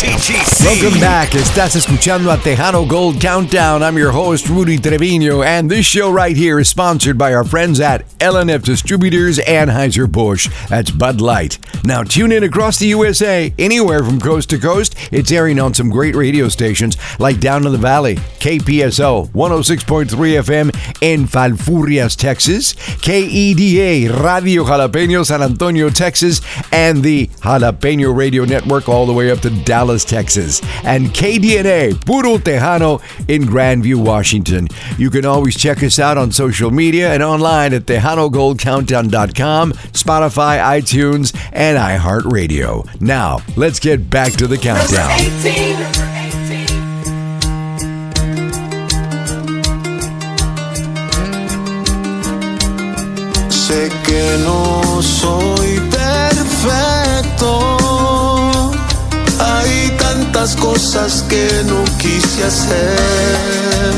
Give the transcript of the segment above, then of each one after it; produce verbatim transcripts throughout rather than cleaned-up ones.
Welcome back. Estás escuchando a Tejano Gold Countdown. I'm your host, Rudy Trevino, and this show right here is sponsored by our friends at L and F Distributors, Anheuser-Busch. That's Bud Light. Now tune in across the U S A, anywhere from coast to coast. It's airing on some great radio stations like Down in the Valley, K P S O one oh six point three F M in Falfurrias, Texas, K E D A Radio Jalapeño San Antonio, Texas, and the Jalapeño Radio Network all the way up to Dallas, Texas, and K D N A Puro Tejano in Grandview, Washington. You can always check us out on social media and online at tejano gold countdown dot com, Spotify, iTunes, and iHeartRadio. Now, let's get back to the countdown. Sé que no soy perfecto. Hay tantas cosas que no quise hacer,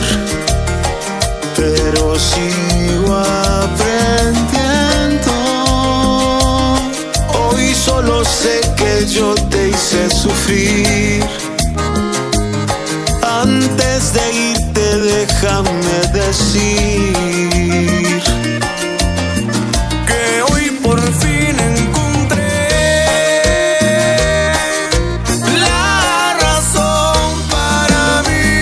pero sigo aprendiendo. Hoy solo sé que yo te hice sufrir. Antes de irte, déjame decir que hoy por fin encontré la razón para mí,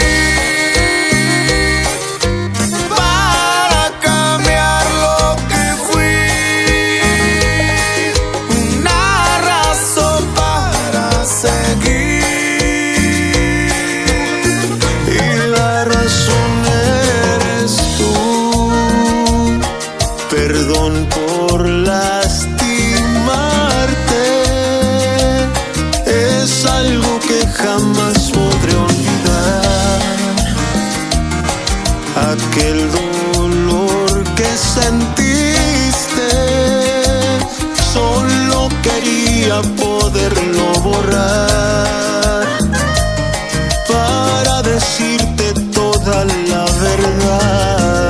para cambiar lo que fui, una razón para seguir, y la razón eres tú. Perdón por lastimarte, es algo que jamás podré olvidar. Aquel dolor que sentiste, solo quería poderlo borrar para decirte toda la verdad.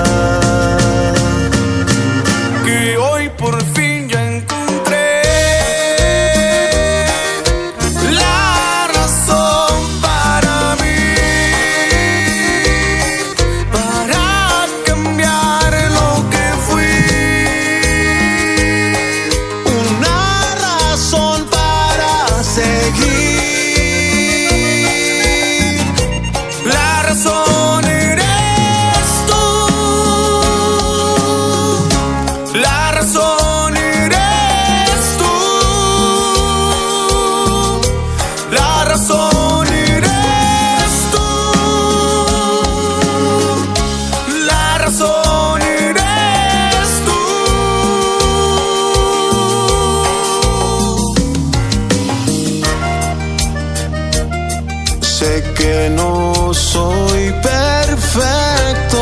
Sé que no soy perfecto.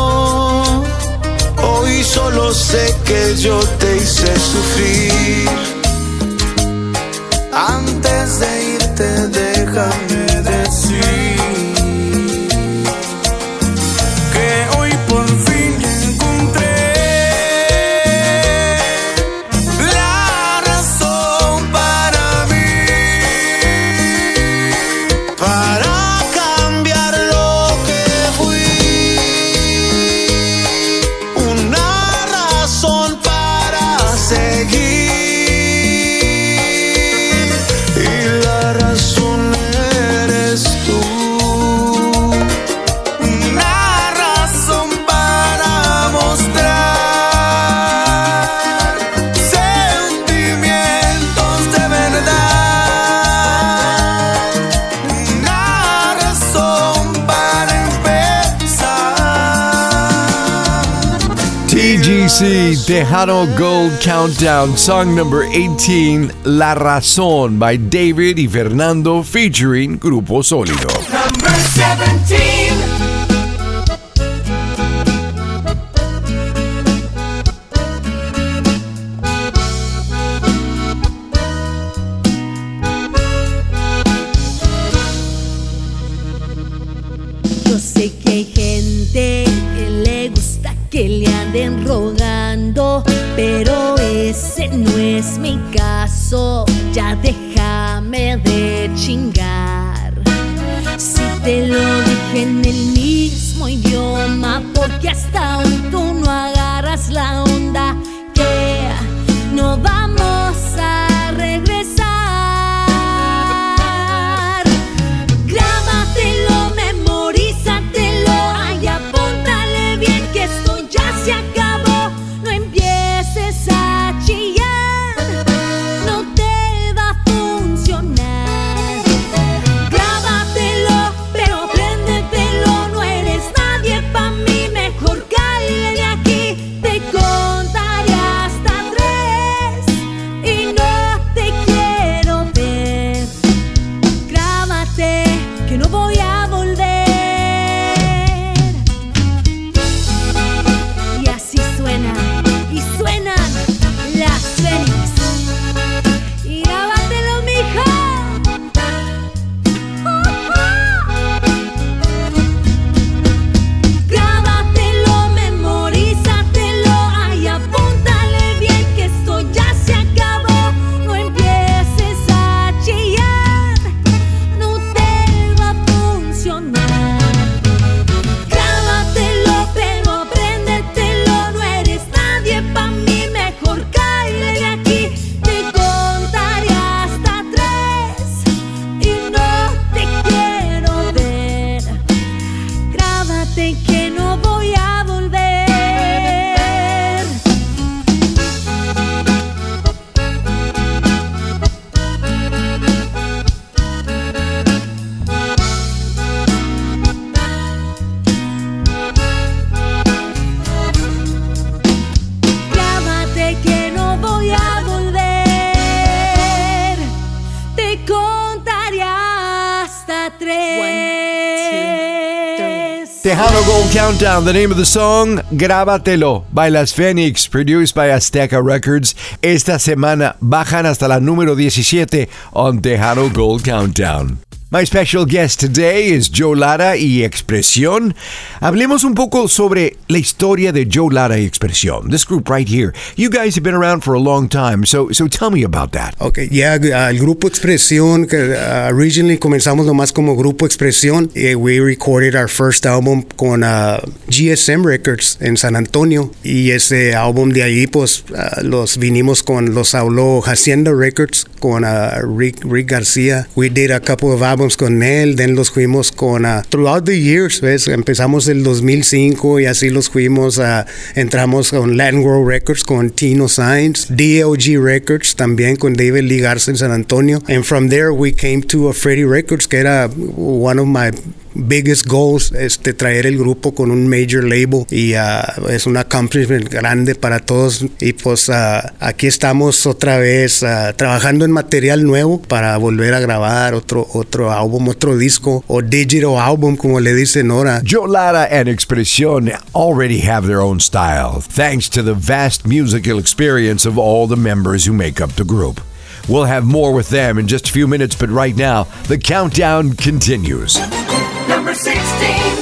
Hoy solo sé que yo te hice sufrir. Antes de irte, déjame decir que hoy por fin encontré la razón para mí, para cambiar lo que fui, una razón para seguir. T G C, Tejano Gold Countdown, song number eighteen, La Razón by David y Fernando featuring Grupo Sólido. Number seventeen. Yo sé que hay gente que le gusta que le anden rogando, pero ese no es mi caso. Ya déjame de chingar. a tres. Tejano Gold Countdown, the name of the song, Grábatelo, by Las Phoenix, produced by Azteca Records. Esta semana bajan hasta la número diecisiete on Tejano Gold Countdown. My special guest today is Joe Lara y Expresión. Hablemos un poco sobre la historia de Joe Lara y Expresión. This group right here. You guys have been around for a long time, so so tell me about that. Okay, yeah, uh, el Grupo Expresión, uh, originally comenzamos nomás como Grupo Expresión. Uh, we recorded our first album con uh, G S M Records en San Antonio. Y ese álbum de ahí, pues, uh, los vinimos con, los habló Hacienda Records con uh, Rick, Rick García. We did a couple of albums con él, then los fuimos con uh, throughout the years, ¿ves? Empezamos el dos mil cinco y así los fuimos, uh, entramos con Latin World Records con Tino Sainz, D L G Records también con David Lee Garza en San Antonio, and from there we came to a Freddie Records, que era one of my biggest goals, este, traer el grupo con un major label, y uh, es un accomplishment grande para todos, y pues uh, aquí estamos otra vez uh, trabajando en material nuevo para volver a grabar otro otro álbum, otro disco, o digital album como le dicen ahora. Joe Lara and Expresión already have their own style, thanks to the vast musical experience of all the members who make up the group. We'll have more with them in just a few minutes, but right now, the countdown continues. Number sixteen.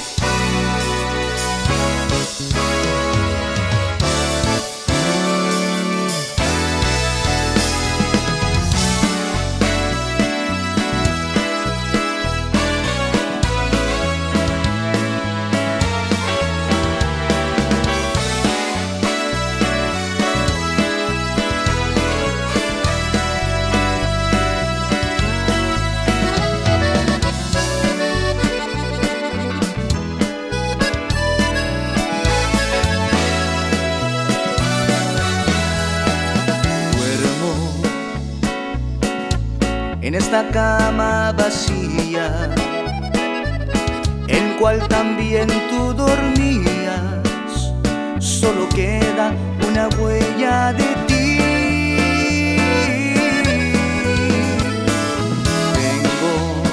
En esta cama vacía, en cual también tú dormías, solo queda una huella de ti. Vengo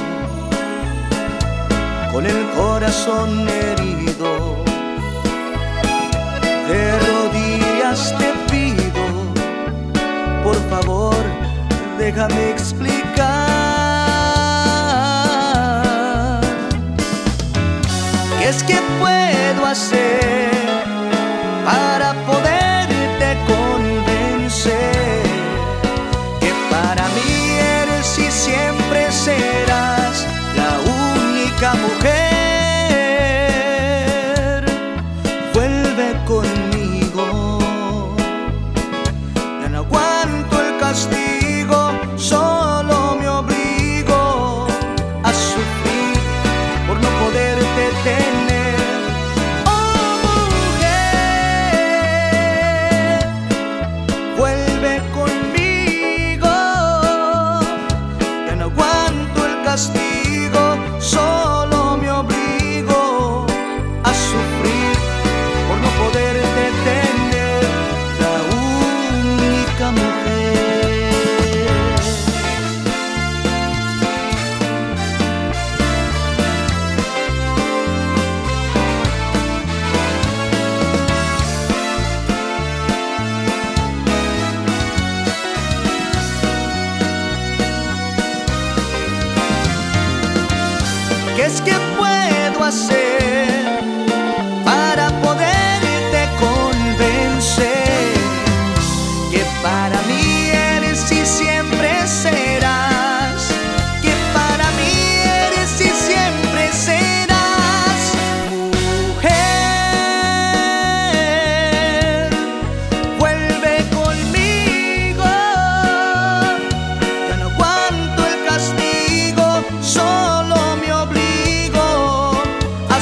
con el corazón herido, de rodillas te pido, por favor, déjame explicar. ¿Qué es que puedo hacer para poderte convencer? Que para mí eres y siempre serás la única mujer. Vuelve conmigo, ya no aguanto el castigo. Solo me obligo a sufrir por no poderte tener. Oh, mujer, vuelve conmigo, ya no aguanto el castigo. Solo me obligo a sufrir por no poderte tener, la única mujer. ¿Qué es que puedo hacer para poderte convencer? Que para mí eres y siempre serás, que para mí eres y siempre serás, mujer. Vuelve conmigo, ya no aguanto el castigo. Solo me obligo a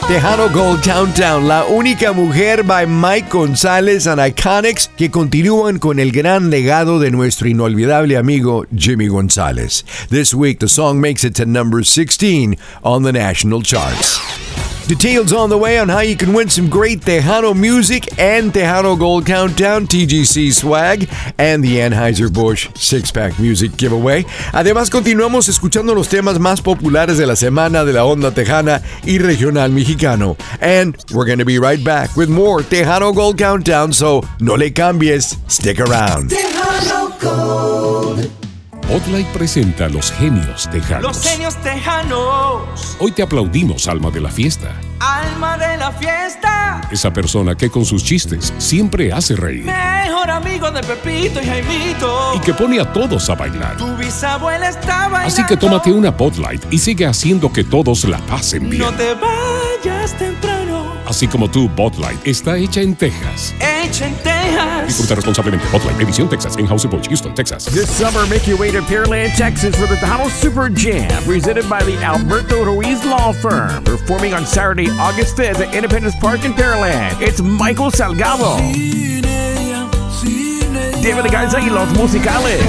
Tejano Gold Countdown, la única mujer by Mike González and Iconics que continúan con el gran legado de nuestro inolvidable amigo Jimmy González. This week, the song makes it to number sixteen on the national charts. Details on the way on how you can win some great Tejano music and Tejano Gold Countdown T G C swag and the Anheuser-Busch six-pack music giveaway. Además, continuamos escuchando los temas más populares de la semana de la onda tejana y regional mexicano. And we're going to be right back with more Tejano Gold Countdown, so no le cambies, stick around. Tejano Gold. Bud Light presenta Los Genios Tejanos. Los genios tejanos. Hoy te aplaudimos, alma de la fiesta. Alma de la fiesta. Esa persona que con sus chistes siempre hace reír. Mejor amigo de Pepito y Jaimito. Y que pone a todos a bailar. Tu bisabuela está bailando. Así que tómate una Bud Light y sigue haciendo que todos la pasen bien. No te vayas temprano. Así como tú, Bud Light está hecha en Texas. Hecha en Texas. Disfruta responsablemente. Bud Light, edición Texas, en Anheuser-Busch, Houston, Texas. This summer, make your way to Pearland, Texas for the Tejano Super Jam, presented by the Alberto Ruiz Law Firm. Performing on Saturday, August fifth at Independence Park in Pearland. It's Michael Salgado, David Garza y Los Musicales,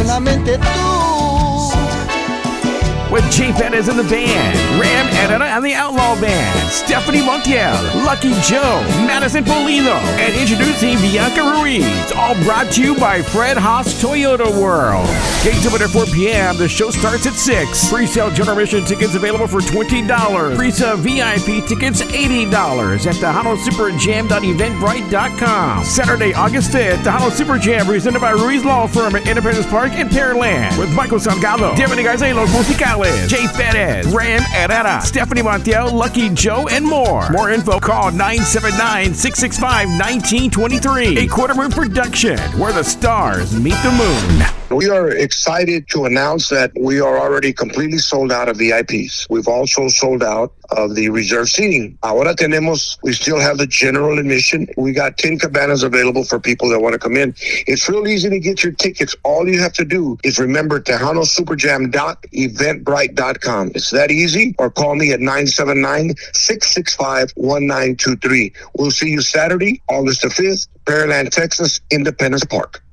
with Jay Fedez in the band, Ram Edda and the Outlaw Band, Stephanie Montiel, Lucky Joe, Madison Polido, and introducing Bianca Ruiz. All brought to you by Fred Haas Toyota World. Gates open at four p.m. The show starts at six. Pre-sale general admission tickets available for twenty dollars. Pre-sale V I P tickets eighty dollars at tejano super jam dot eventbrite dot com. Saturday, August fifth, Tejano Super Jam presented by Ruiz Law Firm at Independence Park in Pearland with Michael Salgado, David Garza y Los Musicales, Jay Fedez, Ram Herrera, Stephanie Montiel, Lucky Joe, and more. More info, call nine seven nine, six six five, one nine two three. A Quarter Moon production, where the stars meet the moon. We are excited to announce that we are already completely sold out of V I Ps. We've also sold out of the reserve seating. Ahora tenemos, we still have the general admission. We got ten cabanas available for people that want to come in. It's real easy to get your tickets. All you have to do is remember tejano super jam dot eventbrite dot com. It's that easy. Or call me at nine seven nine, six six five, one nine two three. We'll see you Saturday, August the fifth, Pearland, Texas, Independence Park.